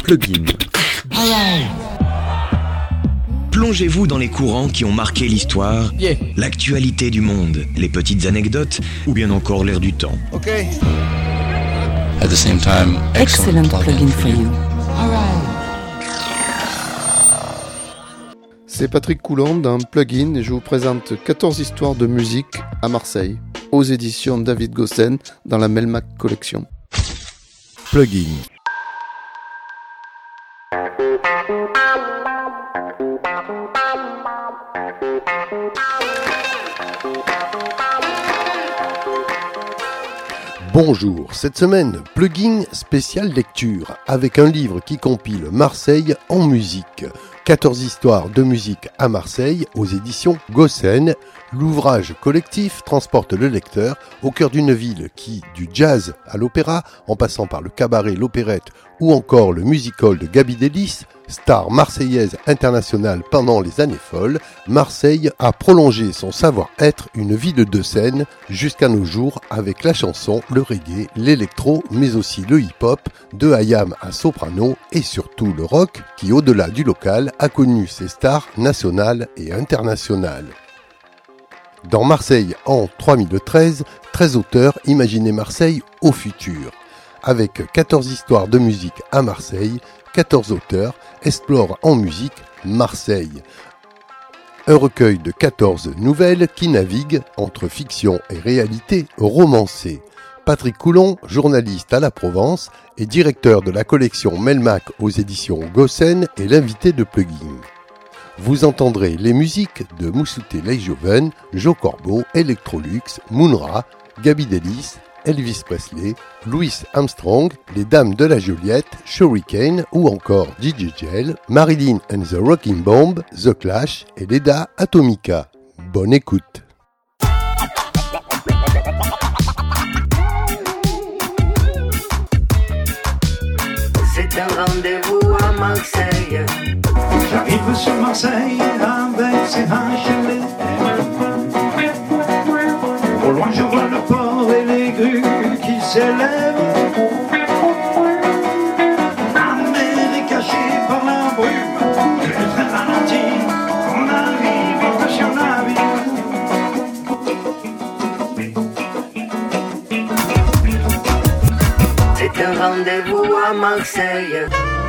Plugin. Plongez-vous dans les courants qui ont marqué l'histoire, l'actualité du monde, les petites anecdotes ou bien encore l'air du temps. At the same time, excellent plugin for you. C'est Patrick Coulon dans Plugin et je vous présente 14 histoires de musique à Marseille, aux éditions David Gossen dans la Melmac Collection. Plugin. Bonjour, cette semaine, Plugin spécial lecture, avec un livre qui compile Marseille en musique. 14 histoires de musique à Marseille aux éditions Gossen. L'ouvrage collectif transporte le lecteur au cœur d'une ville qui, du jazz à l'opéra, en passant par le cabaret, l'opérette ou encore le music-hall de Gaby Delis, star marseillaise internationale pendant les années folles, Marseille a prolongé son savoir-être, une ville de scène, jusqu'à nos jours avec la chanson, le reggae, l'électro, mais aussi le hip-hop, de IAM à soprano et surtout le rock qui, au-delà du local, a connu ses stars nationales et internationales. Dans Marseille en 3013, 13 auteurs imaginaient Marseille au futur. Avec 14 histoires de musique à Marseille, 14 auteurs explorent en musique Marseille. Un recueil de 14 nouvelles qui naviguent entre fiction et réalité romancée. Patrick Coulon, journaliste à la Provence et directeur de la collection Melmac aux éditions Gossen, est l'invité de Plugin. Vous entendrez les musiques de Moussouté Leijhoven, Joe Corbeau, Electrolux, Moonra, Gaby Delis, Elvis Presley, Louis Armstrong, les Dames de la Joliette, Shurikane ou encore DJ Gel, Marilyn and the Rocking Bomb, The Clash et Leda Atomica. Bonne écoute. C'est un rendez-vous à Marseille. J'arrive sur Marseille avec ses HLM. Au loin je vois le port et les grues qui s'élèvent. La mer est cachée par la brume. Le train ralentit, on arrive en station navire. C'est un rendez-vous à Marseille.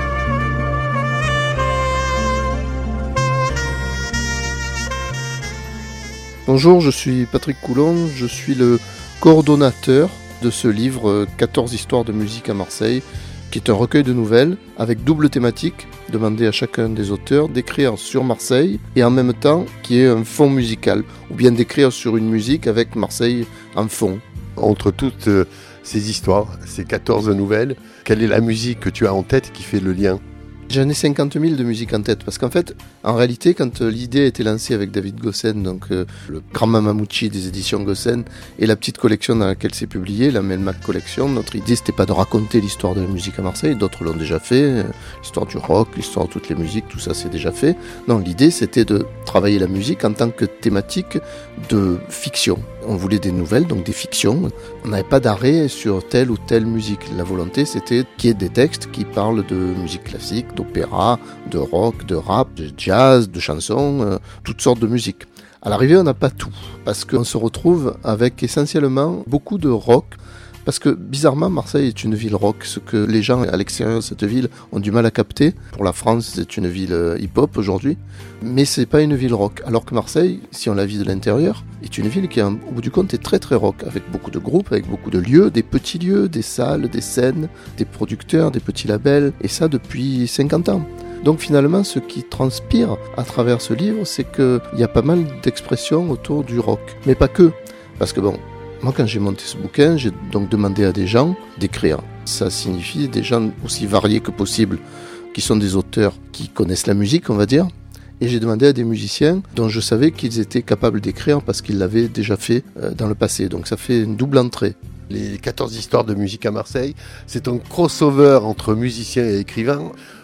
Bonjour, je suis Patrick Coulon, je suis le coordonnateur de ce livre 14 histoires de musique à Marseille, qui est un recueil de nouvelles avec double thématique, demander à chacun des auteurs d'écrire sur Marseille et en même temps qui est un fond musical, ou bien d'écrire sur une musique avec Marseille en fond. Entre toutes ces histoires, ces 14 nouvelles, quelle est la musique que tu as en tête qui fait le lien ? J'en ai 50 000 de musique en tête, parce qu'en fait, en réalité, quand l'idée a été lancée avec David Gossen, donc le grand Mamamouchi des éditions Gossen, et la petite collection dans laquelle c'est publié, la Melmac Collection, notre idée c'était pas de raconter l'histoire de la musique à Marseille, d'autres l'ont déjà fait, l'histoire du rock, l'histoire de toutes les musiques, tout ça c'est déjà fait. Non, l'idée c'était de travailler la musique en tant que thématique de fiction. On voulait des nouvelles, donc des fictions. On n'avait pas d'arrêt sur telle ou telle musique. La volonté, c'était qu'il y ait des textes qui parlent de musique classique, d'opéra, de rock, de rap, de jazz, de chansons, toutes sortes de musique. À l'arrivée, on n'a pas tout, parce qu'on se retrouve avec essentiellement beaucoup de rock, parce que bizarrement, Marseille est une ville rock, ce que les gens à l'extérieur de cette ville ont du mal à capter. Pour la France, c'est une ville hip-hop aujourd'hui, mais c'est pas une ville rock. Alors que Marseille, si on la vit de l'intérieur, est une ville qui, au bout du compte, est très très rock, avec beaucoup de groupes, avec beaucoup de lieux, des petits lieux, des salles, des scènes, des producteurs, des petits labels, et ça depuis 50 ans. Donc finalement, ce qui transpire à travers ce livre, c'est qu'il y a pas mal d'expressions autour du rock, mais pas que, parce que bon, moi, quand j'ai monté ce bouquin, j'ai donc demandé à des gens d'écrire. Ça signifie des gens aussi variés que possible, qui sont des auteurs qui connaissent la musique, on va dire. Et j'ai demandé à des musiciens dont je savais qu'ils étaient capables d'écrire parce qu'ils l'avaient déjà fait dans le passé. Donc ça fait une double entrée. Les 14 histoires de musique à Marseille, c'est un crossover entre musiciens et écrivains.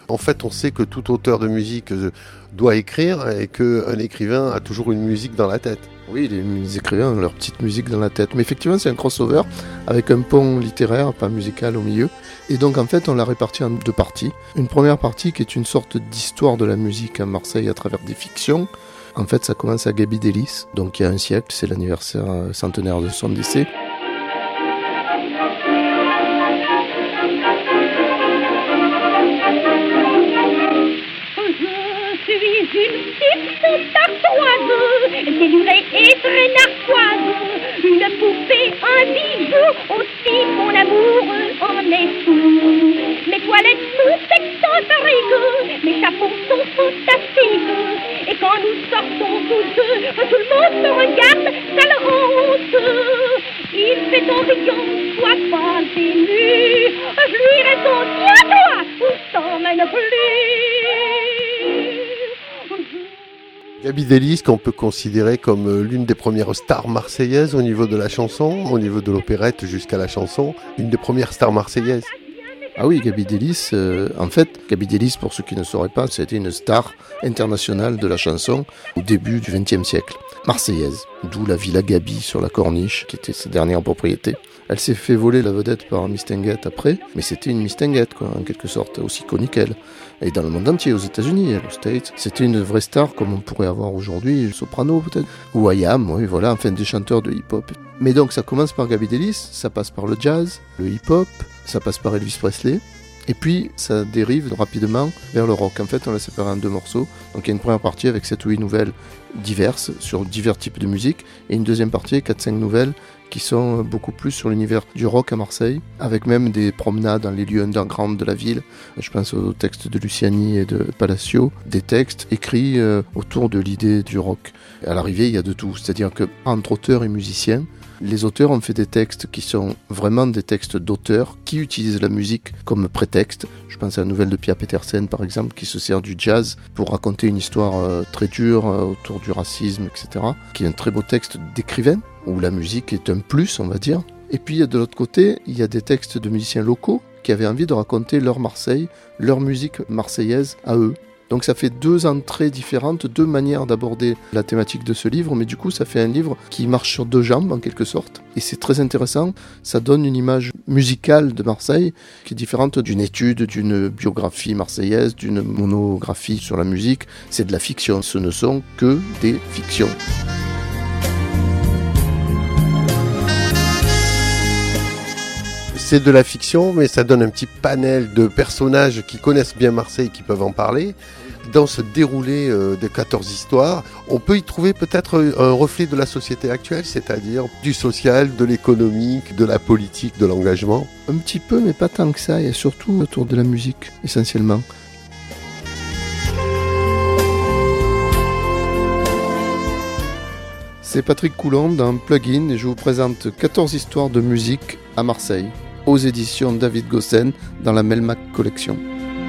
En fait, on sait que tout auteur de musique doit écrire et qu'un écrivain a toujours une musique dans la tête. Oui, les écrivains ont leur petite musique dans la tête. Mais effectivement, c'est un crossover avec un pont littéraire, pas musical au milieu. Et donc, en fait, on l'a réparti en 2 parties. Une première partie qui est une sorte d'histoire de la musique à Marseille à travers des fictions. En fait, ça commence à Gaby Delis. Donc, il y a un siècle, c'est l'anniversaire centenaire de son décès. Dénudée et très narquoise, une poupée, un bijou, aussi mon amour en est fou. Mes toilettes sont excentriques, mes chapeaux sont fantastiques, et quand nous sortons tous deux, tout le monde me regarde, ça le rend honteux. Il fait en riant, sois pas ému, je lui réponds, tiens-toi, où je t'emmène plus. Gaby Delis, qu'on peut considérer comme l'une des premières stars marseillaises au niveau de la chanson, au niveau de l'opérette jusqu'à la chanson, une des premières stars marseillaises. Ah oui, Gaby Delis, en fait, Gaby Delis, pour ceux qui ne sauraient pas, c'était une star internationale de la chanson au début du XXe siècle, marseillaise, d'où la Villa Gaby sur la Corniche, qui était sa dernière propriété. Elle s'est fait voler la vedette par Mistinguett après, mais c'était une Mistinguett, quoi, en quelque sorte, aussi connue qu'elle. Et dans le monde entier, aux États-Unis, aux States, c'était une vraie star comme on pourrait avoir aujourd'hui, Soprano peut-être, ou I.Am, oui, voilà, enfin des chanteurs de hip-hop. Mais donc ça commence par Gaby Delis, ça passe par le jazz, le hip-hop, ça passe par Elvis Presley, et puis ça dérive rapidement vers le rock. En fait, on l'a séparé en 2 morceaux. Donc il y a une première partie avec 7 ou 8 nouvelles diverses sur divers types de musique, et une deuxième partie, 4-5 nouvelles qui sont beaucoup plus sur l'univers du rock à Marseille, avec même des promenades dans les lieux underground de la ville. Je pense aux textes de Luciani et de Palacio, des textes écrits autour de l'idée du rock. À l'arrivée, il y a de tout, c'est-à-dire que entre auteurs et musiciens, les auteurs ont fait des textes qui sont vraiment des textes d'auteurs qui utilisent la musique comme prétexte. Je pense à la nouvelle de Pia Petersen, par exemple, qui se sert du jazz pour raconter une histoire très dure autour du racisme, etc., qui est un très beau texte d'écrivain, où la musique est un plus, on va dire. Et puis, de l'autre côté, il y a des textes de musiciens locaux qui avaient envie de raconter leur Marseille, leur musique marseillaise à eux. Donc ça fait 2 entrées différentes, 2 manières d'aborder la thématique de ce livre, mais du coup ça fait un livre qui marche sur 2 jambes en quelque sorte, et c'est très intéressant, ça donne une image musicale de Marseille qui est différente d'une étude, d'une biographie marseillaise, d'une monographie sur la musique. C'est de la fiction, ce ne sont que des fictions. C'est de la fiction, mais ça donne un petit panel de personnages qui connaissent bien Marseille, qui peuvent en parler. Dans ce déroulé des 14 histoires, on peut y trouver peut-être un reflet de la société actuelle, c'est-à-dire du social, de l'économique, de la politique, de l'engagement. Un petit peu, mais pas tant que ça, et surtout autour de la musique, essentiellement. C'est Patrick Coulon dans Plugin, et je vous présente 14 histoires de musique à Marseille, aux éditions David Gossen, dans la Melmac Collection.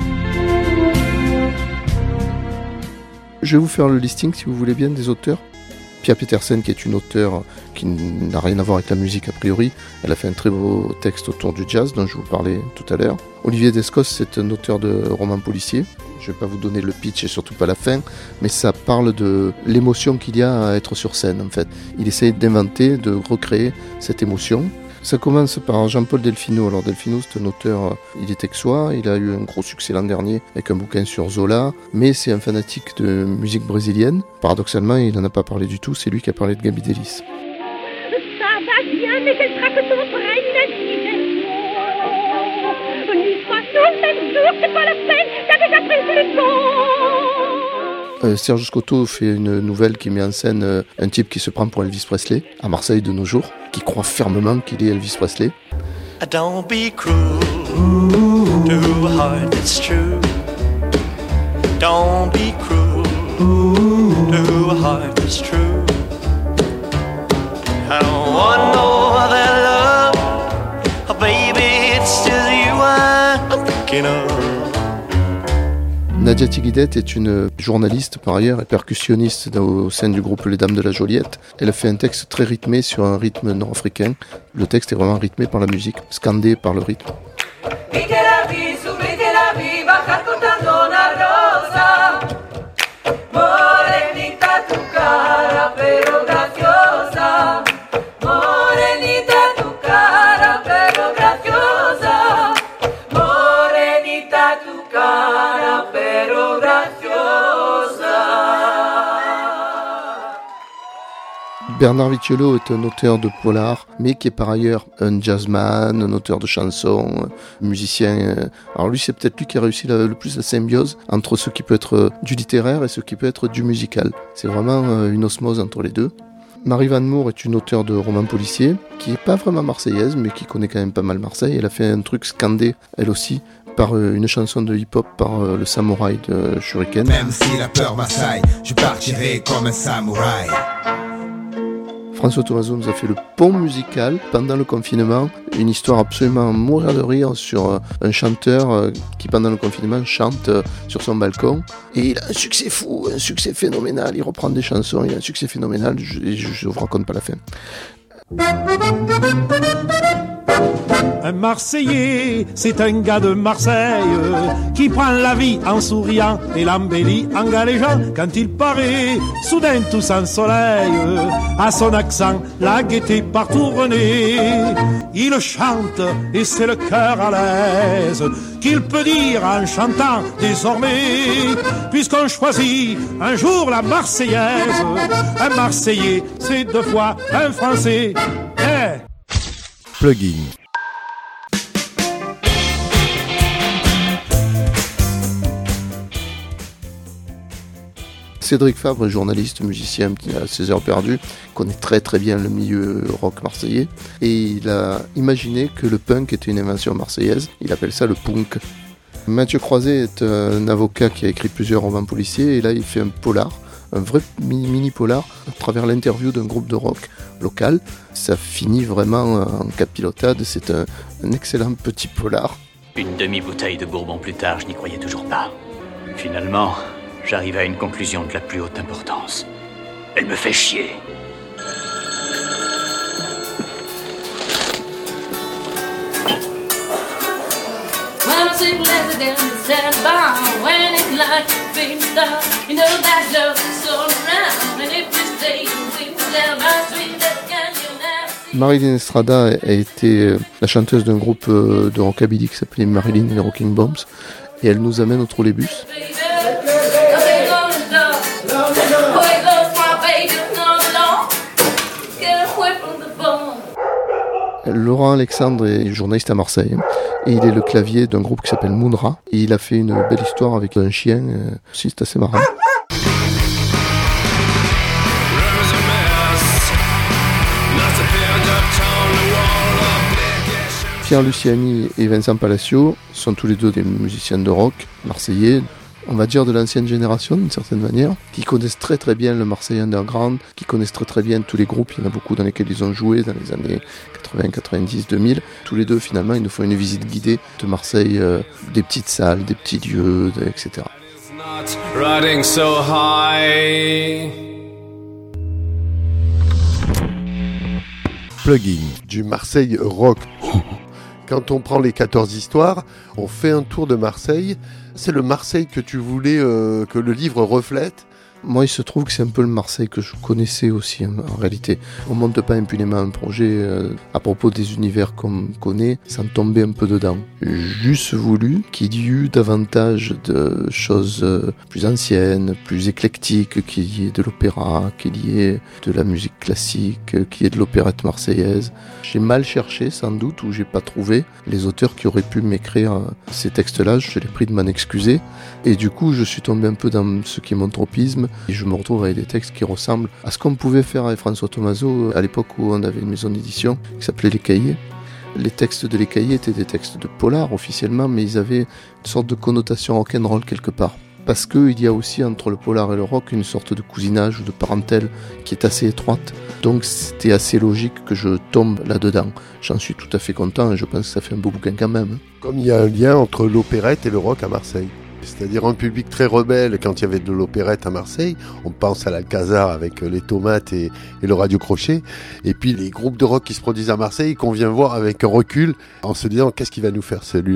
Je vais vous faire le listing, si vous voulez bien, des auteurs. Pia Petersen, qui est une auteure qui n'a rien à voir avec la musique a priori, elle a fait un très beau texte autour du jazz, dont je vous parlais tout à l'heure. Olivier Descos, c'est un auteur de romans policiers. Je ne vais pas vous donner le pitch et surtout pas la fin, mais ça parle de l'émotion qu'il y a à être sur scène, en fait. Il essaye d'inventer, de recréer cette émotion. Ça commence par Jean-Paul Delfino. Alors Delfino, c'est un auteur, il est texois, il a eu un gros succès l'an dernier avec un bouquin sur Zola, mais c'est un fanatique de musique brésilienne. Paradoxalement, il n'en a pas parlé du tout, c'est lui qui a parlé de Gaby Delis. Ça va bien, mais quel traque ton train Une fois sur 7 jours, c'est pas la peine, t'as déjà pris le temps. Serge Scotto fait une nouvelle qui met en scène un type qui se prend pour Elvis Presley, à Marseille de nos jours, qui croit fermement qu'il est Elvis Presley. Don't be cruel to a heart that's true. Don't be cruel to a heart that's true. I don't want no other love. Oh, baby, it's just you I'm thinking of. Nadia Tighidet est une journaliste par ailleurs et percussionniste au sein du groupe Les Dames de la Joliette. Elle a fait un texte très rythmé sur un rythme nord-africain. Le texte est vraiment rythmé par la musique, scandé par le rythme. Mettez la vie, soumettez la vie, va racontando. cara pero graciosa. Bernard Vitiolo est un auteur de polar, mais qui est par ailleurs un jazzman, un auteur de chansons, musicien. Alors lui, c'est peut-être lui qui a réussi le plus la symbiose entre ce qui peut être du littéraire et ce qui peut être du musical. C'est vraiment une osmose entre les deux. Marie Van Moor est une auteure de romans policiers, qui est pas vraiment marseillaise, mais qui connaît quand même pas mal Marseille. Elle a fait un truc scandé, elle aussi, par une chanson de hip-hop par le samouraï de Shuriken. Même si la peur m'assaille, je partirai comme un samouraï. François Thomazeau nous a fait le pont musical pendant le confinement, une histoire absolument à mourir de rire sur un chanteur qui pendant le confinement chante sur son balcon et il a un succès fou, un succès phénoménal, il reprend des chansons, il a un succès phénoménal, je vous raconte pas la fin. Un Marseillais, c'est un gars de Marseille qui prend la vie en souriant et l'embellit en galéjant. Quand il paraît, soudain tout sans soleil, à son accent, la gaieté partout renaît. Il chante et c'est le cœur à l'aise qu'il peut dire en chantant désormais. Puisqu'on choisit un jour la Marseillaise, un Marseillais, c'est deux fois un Français. Hey! Plugin. Cédric Fabre est journaliste, musicien à ses heures perdues, connaît très très bien le milieu rock marseillais et il a imaginé que le punk était une invention marseillaise, il appelle ça le punk. Mathieu Croiset est un avocat qui a écrit plusieurs romans policiers et là il fait un polar, un vrai mini-polar à travers l'interview d'un groupe de rock local. Ça finit vraiment en capilotade, c'est un excellent petit polar. Une demi-bouteille de Bourbon plus tard, je n'y croyais toujours pas. Finalement, j'arrive à une conclusion de la plus haute importance. Elle me fait chier. Marilyn Estrada a été la chanteuse d'un groupe de rockabilly qui s'appelait Marilyn et les Rocking Bombs et elle nous amène au trolleybus. Laurent Alexandre est journaliste à Marseille et il est le clavier d'un groupe qui s'appelle Moonra et il a fait une belle histoire avec un chien, aussi c'est assez marrant. Pierre Luciani et Vincent Palacio sont tous les deux des musiciens de rock marseillais, on va dire de l'ancienne génération d'une certaine manière, qui connaissent très très bien le Marseille Underground, qui connaissent très très bien tous les groupes, il y en a beaucoup dans lesquels ils ont joué dans les années 80, 90, 2000. Tous les deux finalement ils nous font une visite guidée de Marseille, des petites salles, des petits lieux, etc. Plugin du Marseille Rock. Quand on prend les 14 histoires, on fait un tour de Marseille. C'est le Marseille que tu voulais que le livre reflète ? Moi, il se trouve que c'est un peu le Marseille que je connaissais aussi, en réalité. On monte pas impunément un projet à propos des univers qu'on connaît, sans tomber un peu dedans. J'ai juste voulu qu'il y ait davantage de choses plus anciennes, plus éclectiques, qu'il y ait de l'opéra, qu'il y ait de la musique classique, qu'il y ait de l'opérette marseillaise. J'ai mal cherché, sans doute, ou j'ai pas trouvé les auteurs qui auraient pu m'écrire ces textes-là. Je l'ai pris de m'en excuser. Et du coup, je suis tombé un peu dans ce qui est mon tropisme. Et je me retrouve avec des textes qui ressemblent à ce qu'on pouvait faire avec François Thomazeau à l'époque où on avait une maison d'édition qui s'appelait Les Cahiers. Les textes de Les Cahiers étaient des textes de polar officiellement, mais ils avaient une sorte de connotation rock'n'roll quelque part. Parce qu'il y a aussi entre le polar et le rock une sorte de cousinage ou de parentèle qui est assez étroite. Donc c'était assez logique que je tombe là-dedans. J'en suis tout à fait content et je pense que ça fait un beau bouquin quand même. Comme il y a un lien entre l'opérette et le rock à Marseille. C'est-à-dire un public très rebelle quand il y avait de l'opérette à Marseille. On pense à l'Alcazar avec les Tomates et le Radio Crochet. Et puis les groupes de rock qui se produisent à Marseille qu'on vient voir avec un recul en se disant qu'est-ce qu'il va nous faire celui-là.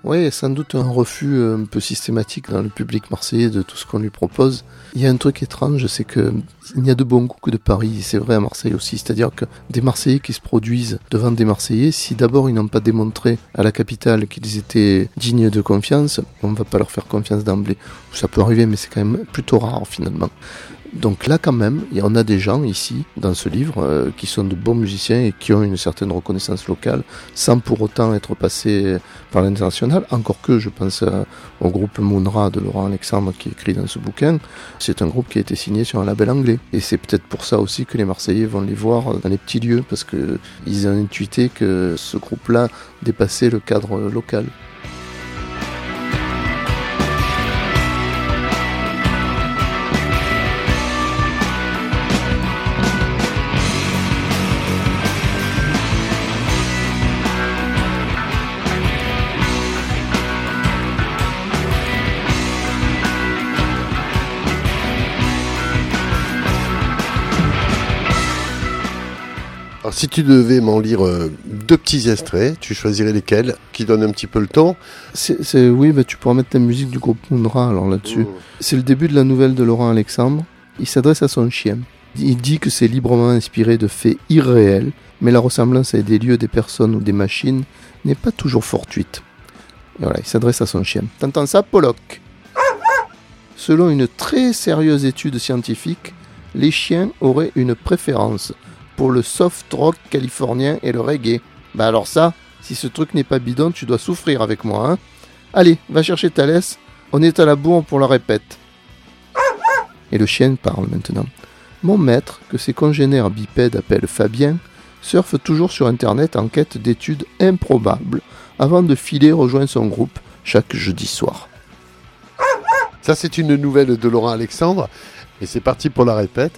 Oui, sans doute un refus un peu systématique dans le public marseillais de tout ce qu'on lui propose. Il y a un truc étrange, c'est que il n'y a de bon goût que de Paris, et c'est vrai à Marseille aussi. C'est-à-dire que des Marseillais qui se produisent devant des Marseillais, si d'abord ils n'ont pas démontré à la capitale qu'ils étaient dignes de confiance, on ne va pas leur faire confiance d'emblée. Ça peut arriver, mais c'est quand même plutôt rare finalement. Donc là quand même, on a des gens ici, dans ce livre, qui sont de bons musiciens et qui ont une certaine reconnaissance locale, sans pour autant être passés par l'international. Encore que je pense au groupe Moonra de Laurent Alexandre qui est écrit dans ce bouquin. C'est un groupe qui a été signé sur un label anglais. Et c'est peut-être pour ça aussi que les Marseillais vont les voir dans les petits lieux, parce qu'ils ont intuité que ce groupe-là dépassait le cadre local. Alors, si tu devais m'en lire 2 petits extraits, tu choisirais lesquels, qui donnent un petit peu le ton? Oui, tu pourras mettre la musique du groupe Moonra alors là-dessus. C'est le début de la nouvelle de Laurent Alexandre. Il s'adresse à son chien. Il dit que c'est librement inspiré de faits irréels, mais la ressemblance à des lieux, des personnes ou des machines n'est pas toujours fortuite. Et voilà, il s'adresse à son chien. T'entends ça, Pollock? Selon une très sérieuse étude scientifique, les chiens auraient une préférence pour le soft rock californien et le reggae. Alors ça, si ce truc n'est pas bidon, tu dois souffrir avec moi, hein. Allez, va chercher ta laisse, on est à la bourre pour la répète. Et le chien parle maintenant. Mon maître, que ses congénères bipèdes appellent Fabien, surfe toujours sur internet en quête d'études improbables avant de filer rejoindre son groupe chaque jeudi soir. Ça, c'est une nouvelle de Laurent Alexandre, et c'est parti pour la répète.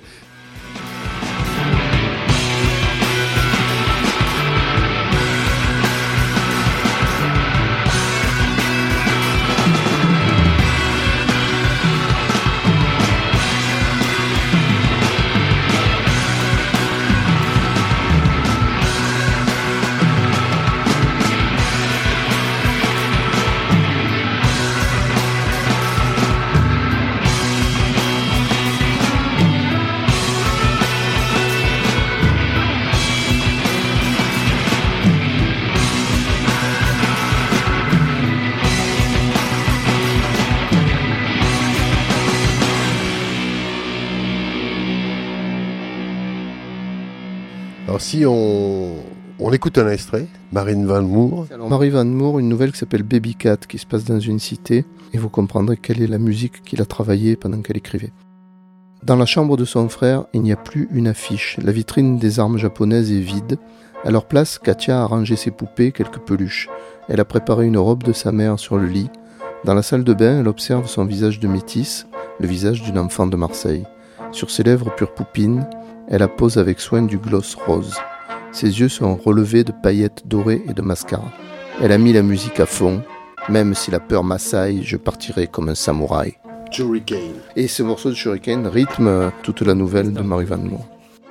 Alors si on écoute un extrait, Marine Van Moor. Alors Marie Van Moor, une nouvelle qui s'appelle Baby Cat, qui se passe dans une cité, et vous comprendrez quelle est la musique qu'il a travaillée pendant qu'elle écrivait. Dans la chambre de son frère, il n'y a plus une affiche. La vitrine des armes japonaises est vide. À leur place, Katia a rangé ses poupées, quelques peluches. Elle a préparé une robe de sa mère sur le lit. Dans la salle de bain, elle observe son visage de métisse, le visage d'une enfant de Marseille. Sur ses lèvres pure poupine, elle appose avec soin du gloss rose. Ses yeux sont relevés de paillettes dorées et de mascara. Elle a mis la musique à fond. Même si la peur m'assaille, je partirai comme un samouraï. Hurricane. Et ce morceau de Hurricane rythme toute la nouvelle de Marie Van Moor.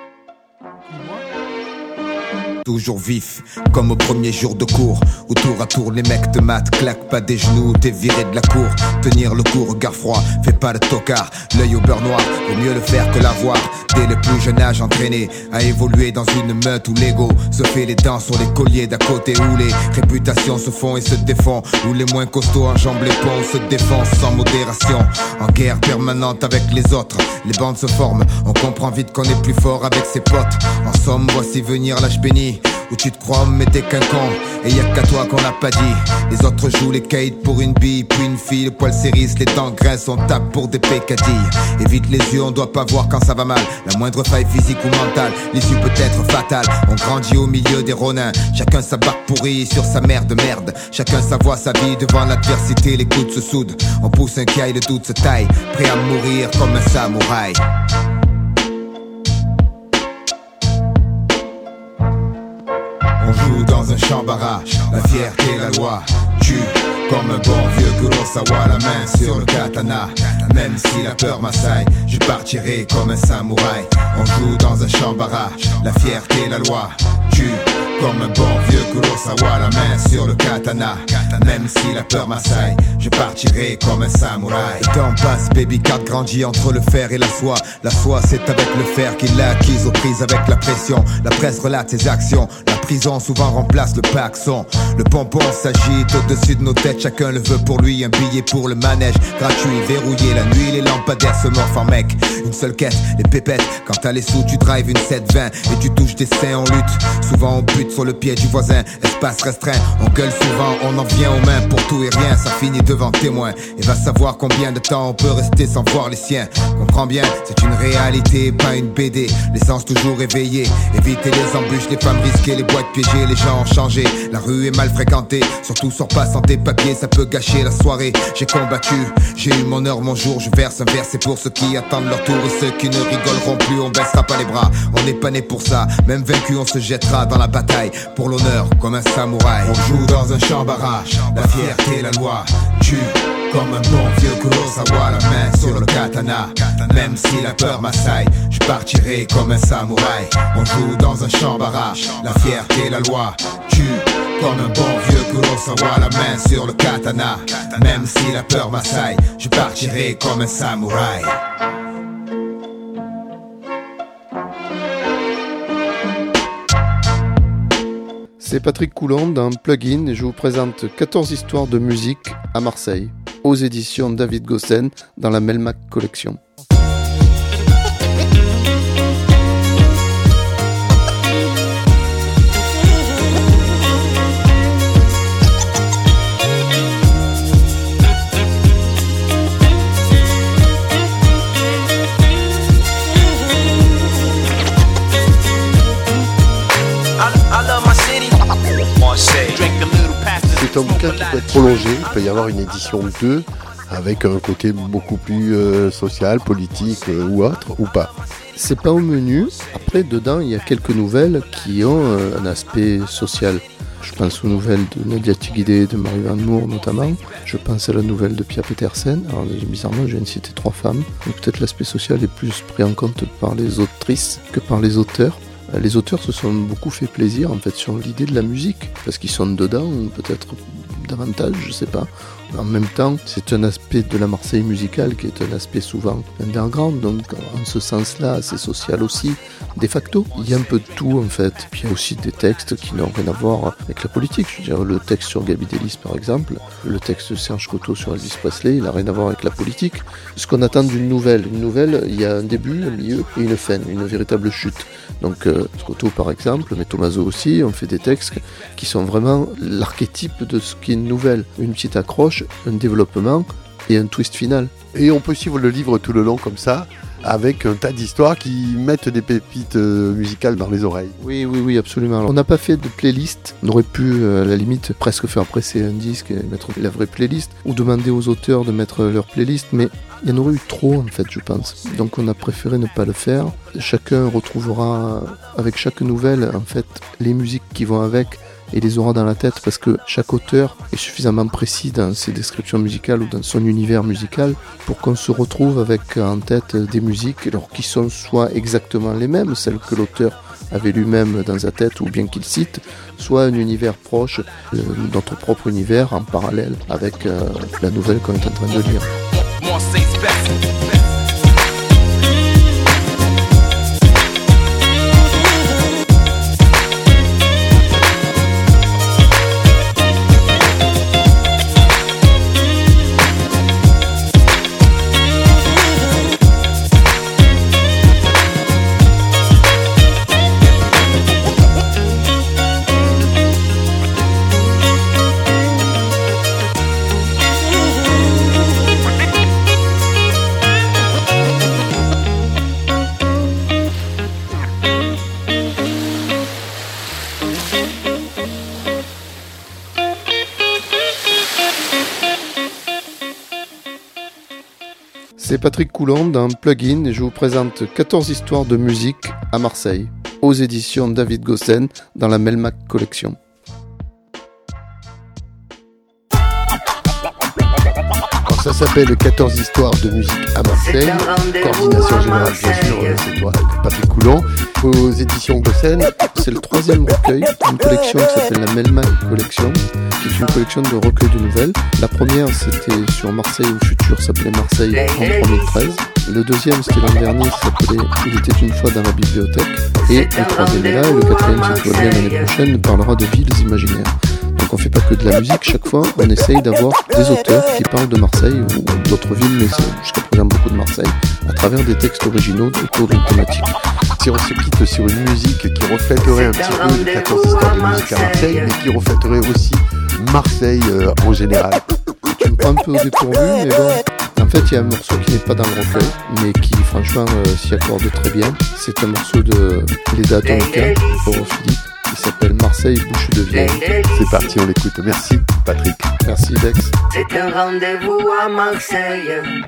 Toujours vif, comme au premier jour de cours, où tour à tour les mecs te matent, claquent pas des genoux, t'es viré de la cour. Tenir le coup, regard froid, fais pas le tocard, l'œil au beurre noir, vaut mieux le faire que l'avoir. Dès le plus jeune âge entraîné à évoluer dans une meute où l'ego se fait les dents sur les colliers d'à côté, où les réputations se font et se défont, où les moins costauds enjambent les ponts, se défoncent sans modération, en guerre permanente avec les autres. Les bandes se forment, on comprend vite qu'on est plus fort avec ses potes. En somme, voici venir l'âge béni, où tu te crois mais t'es qu'un con, et y'a qu'à toi qu'on l'a pas dit. Les autres jouent les kites pour une bille, puis une fille, le poil s'érisse, les dents graissent, on tape pour des pécadilles. Évite les yeux, on doit pas voir quand ça va mal. La moindre faille physique ou mentale, l'issue peut être fatale. On grandit au milieu des ronins, chacun sa barque pourrie sur sa mère de merde. Chacun sa voix, sa vie, devant l'adversité, les coudes se soudent. On pousse un caille, le doute se taille, prêt à mourir comme un samouraï. On joue dans un champ barrage, la fierté, la loi tue. Comme un bon vieux Kurosawa, la main sur le katana. Même si la peur m'assaille, je partirai comme un samouraï. On joue dans un champ barrage, la fierté, la loi tue. comme un bon vieux Kurosawa, la main sur le katana. Même si la peur m'assaille, je partirai comme un samouraï. Le temps passe, baby card grandit entre le fer et la soie. La soie c'est avec le fer qu'il l'a acquise aux prises avec la pression. La presse relate ses actions, la prison souvent remplace le paxon. Le pompon s'agite au-dessus de nos têtes, chacun le veut pour lui. Un billet pour le manège, gratuit, verrouillé la nuit, les lampadaires se morfent en mec. Une seule quête, les pépettes, quand t'as les sous tu drives une 720 et tu touches des seins en lutte. Souvent on bute sur le pied du voisin, espace restreint, on gueule souvent, on en vient aux mains pour tout et rien, ça finit devant témoin. Et va savoir combien de temps on peut rester sans voir les siens. Comprends bien, c'est une réalité, pas une BD. L'essence toujours éveillée, éviter les embûches, les femmes risquées, les boîtes piégées, les gens ont changé. La rue est mal fréquentée, surtout sors pas sans tes papiers, ça peut gâcher la soirée. J'ai combattu, j'ai eu mon heure, mon jour, je verse un verre, c'est pour ceux qui attendent leur tour et ceux qui ne rigoleront plus, on baissera pas les bras. On n'est pas né pour ça, même vaincu on se jettera dans la bataille pour l'honneur comme un samouraï. On joue dans un champ barrage, la fierté, la loi tue comme un bon vieux Kurosawa, la main sur le katana. Même si la peur m'assaille, je partirai comme un samouraï. On joue dans un champ barrage, la fierté, la loi tue comme un bon vieux Kurosawa, la main sur le katana. Même si la peur m'assaille, je partirai comme un samouraï. C'est Patrick Coulon dans Plugin et je vous présente 14 histoires de musique à Marseille, aux éditions David Gossen dans la Melmac Collection. C'est un bouquin qui peut être prolongé, il peut y avoir une édition 2 avec un côté beaucoup plus social, politique ou autre, ou pas. C'est pas au menu. Après, dedans, il y a quelques nouvelles qui ont un aspect social. Je pense aux nouvelles de Nadia Tigidé, de Marie-Van Moore notamment. Je pense à la nouvelle de Pia Petersen. Alors, bizarrement, je viens de citer 3 femmes. Donc, peut-être l'aspect social est plus pris en compte par les autrices que par les auteurs. Les auteurs se sont beaucoup fait plaisir en fait sur l'idée de la musique, parce qu'ils sont dedans, peut-être davantage, je sais pas. En même temps, c'est un aspect de la Marseille musicale qui est un aspect souvent underground, donc en ce sens-là, c'est social aussi, de facto. Il y a un peu de tout en fait. Puis il y a aussi des textes qui n'ont rien à voir avec la politique. Je veux dire, le texte sur Gaby Delis par exemple, le texte de Serge Coteau sur Elvis Presley, il n'a rien à voir avec la politique. Ce qu'on attend d'une nouvelle, il y a un début, un milieu et une fin, une véritable chute. Donc Coteau par exemple, mais Tommaso aussi, on fait des textes qui sont vraiment l'archétype de ce qu'est une nouvelle. Une petite accroche, un développement et un twist final. Et on peut suivre le livre tout le long comme ça, avec un tas d'histoires qui mettent des pépites musicales dans les oreilles. Oui, absolument. Alors, on n'a pas fait de playlist. On aurait pu, à la limite, presque faire presser un disque et mettre la vraie playlist, ou demander aux auteurs de mettre leur playlist, mais il y en aurait eu trop, en fait, je pense. Donc on a préféré ne pas le faire. Chacun retrouvera, avec chaque nouvelle, en fait, les musiques qui vont avec, et les aura dans la tête, parce que chaque auteur est suffisamment précis dans ses descriptions musicales ou dans son univers musical pour qu'on se retrouve avec en tête des musiques alors qui sont soit exactement les mêmes, celles que l'auteur avait lui-même dans sa tête ou bien qu'il cite, soit un univers proche, notre propre univers en parallèle avec la nouvelle qu'on est en train de lire. C'est Patrick Coulon dans Plugin et je vous présente 14 histoires de musique à Marseille, aux éditions David Gossen dans la Melmac Collection. Quand Ça s'appelle 14 histoires de musique à Marseille. Coordination générale, bien sûr, c'est toi, Patrick Coulon. Aux éditions Gossen. C'est le 3e recueil d'une collection qui s'appelle la Melmac Collection, qui est une collection de recueils de nouvelles. La première, c'était sur Marseille au futur, s'appelait Marseille en 2013. Le deuxième, c'était l'an dernier, s'appelait Il était une fois dans la bibliothèque. Et le troisième est là, et le quatrième, si tout va bien l'année prochaine, parlera de villes imaginaires. Donc on fait pas que de la musique, chaque fois on essaye d'avoir des auteurs qui parlent de Marseille ou d'autres villes, mais c'est jusqu'à présent beaucoup de Marseille, à travers des textes originaux autour d'une thématique. Si on se quitte sur une musique qui reflèterait un petit peu les 14 histoires de musique à Marseille, mais qui reflèterait aussi Marseille en général. Tu me prends un peu au dépourvu, mais bon, en fait il y a un morceau qui n'est pas dans le recueil, mais qui franchement s'y accorde très bien. C'est un morceau de Leda Atomica, pour Philippe. Il s'appelle Marseille, bouche de vieille. C'est parti, on l'écoute. Merci Patrick. Merci Dex. C'est un rendez-vous à Marseille.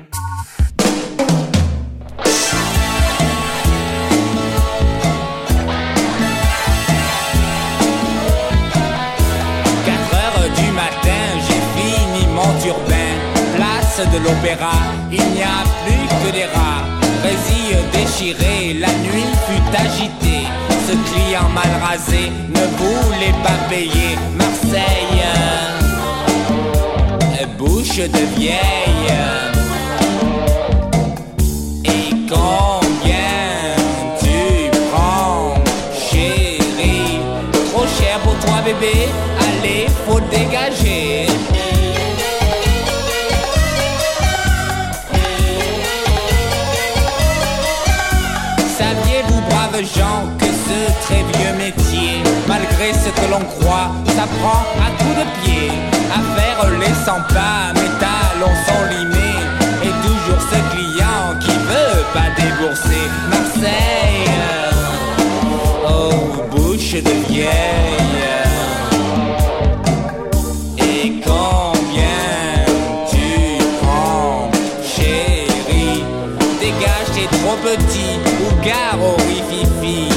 Du matin, j'ai fini mon turbin. Place de l'Opéra, il n'y a plus que des rats. Brésil déchiré, la nuit fut agitée. Ce client mal rasé ne voulait pas payer. Marseille, bouche de vieille. Et combien tu prends, chérie? Trop cher pour toi, bébé? Allez, faut dégager. Saviez-vous, braves gens, que ce très vieux métier, malgré ce que l'on croit, ça prend à coups de pied. À faire les 100 pas, mes talons sont limés. Et toujours ce client qui veut pas débourser. Marseille, oh, bouche de vieille. Trop petit ou gare au rififi.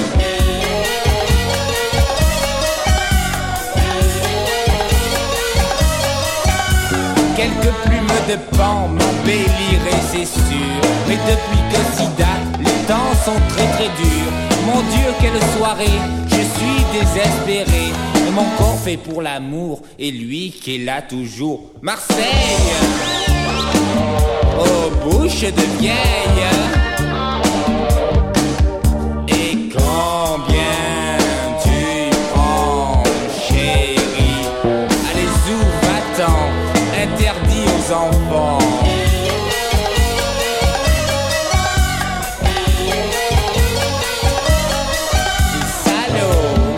Quelques plumes de pan m'embelliraient, c'est sûr. Mais depuis que si date, les temps sont très très durs. Mon Dieu, quelle soirée, je suis désespéré. Mon corps fait pour l'amour et lui qui est là toujours. Marseille, oh, bouche de vieille. Combien tu prends, chérie? Allez, où va-t'en? Interdit aux enfants. Salaud.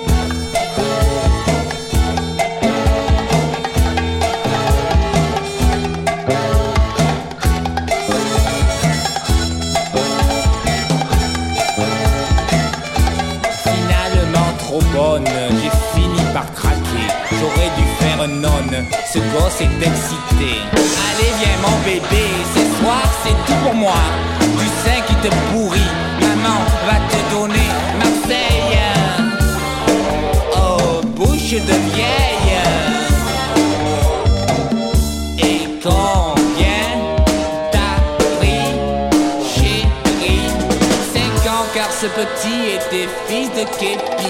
Trop bonne, j'ai fini par craquer. J'aurais dû faire nonne, ce gosse est excité. Allez viens mon bébé, ce soir c'est tout pour moi. Du sein qui te pourrit, maman va te donner Marseille. Oh, bouche de vieille. Et combien t'as pris, chérie? 5 ans car ce petit était fils de képi.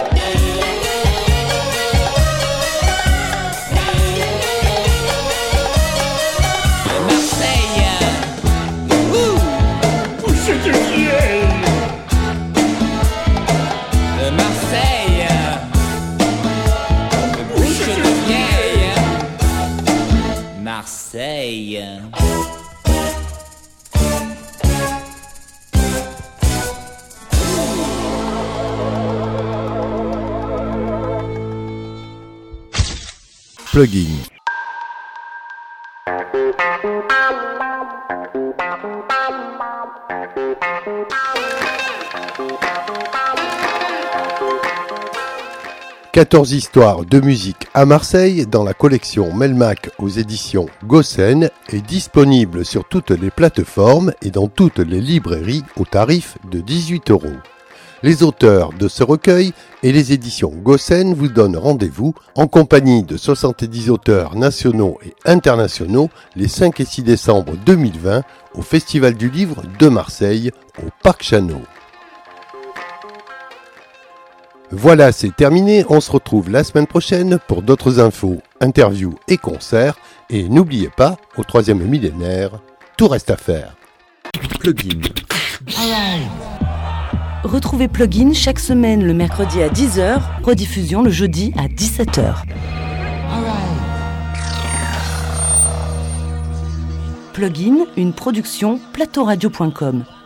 Marseille. Plugin. « 14 histoires de musique à Marseille » dans la collection Melmac aux éditions Gossen est disponible sur toutes les plateformes et dans toutes les librairies au tarif de 18 €. Les auteurs de ce recueil et les éditions Gossen vous donnent rendez-vous en compagnie de 70 auteurs nationaux et internationaux les 5 et 6 décembre 2020 au Festival du Livre de Marseille au Parc Chano. Voilà, c'est terminé. On se retrouve la semaine prochaine pour d'autres infos, interviews et concerts. Et n'oubliez pas, au 3e millénaire, tout reste à faire. Plugin. Retrouvez Plugin chaque semaine le mercredi à 10h, rediffusion le jeudi à 17h. Plugin, une production plateauradio.com.